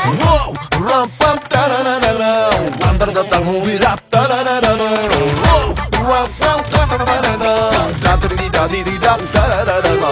Wow, ram pam ta na na na na, under the tongue move it up ta na na na na. Wow, ram pam ta na na na na, da da di da di da ta na na na.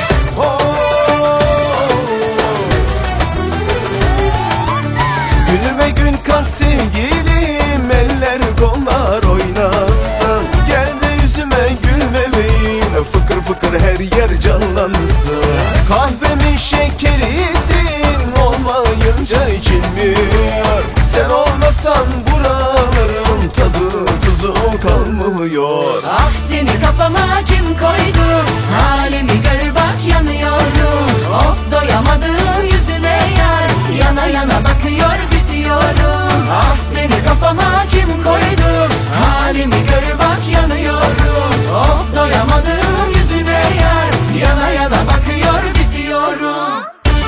Günüme gün kat sevgilim, eller kollar oynasın. Gel de yüzüme gül bebeğim, fıkır fıkır her yer canlansın. Kahvemin şekerisin, olmayınca içilmiyor. Sen olmasan buraların tadı tuzu kalmıyor. Ah seni kafama kim koydu, halimi gör bak yanıyorum. Of doyamadım yüzüne yar, yana yana bakıyor bitiyorum. Ah seni kafama kim koydu, halimi gör bak yanıyorum. Of doyamadım yüzüne yar, yana yana bakıyor bitiyorum.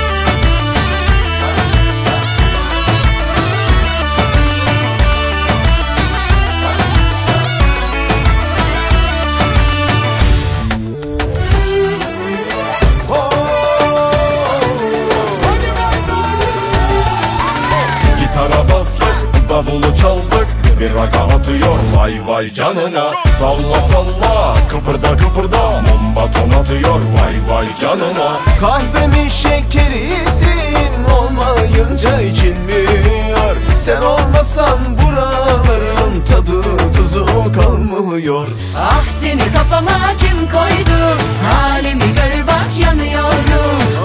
Gitara bastık, davulu çaldık, bir raka atıyor vay vay canına. Salla salla, kıpırda kıpırda, mum baton atıyor vay vay canına. Kahvemin şekerisin, olmayınca içilmiyor. Sen olmasan buraların tadı tuzu kalmıyor. Ah seni kafama kim koydu, halimi gör bak yanıyorum.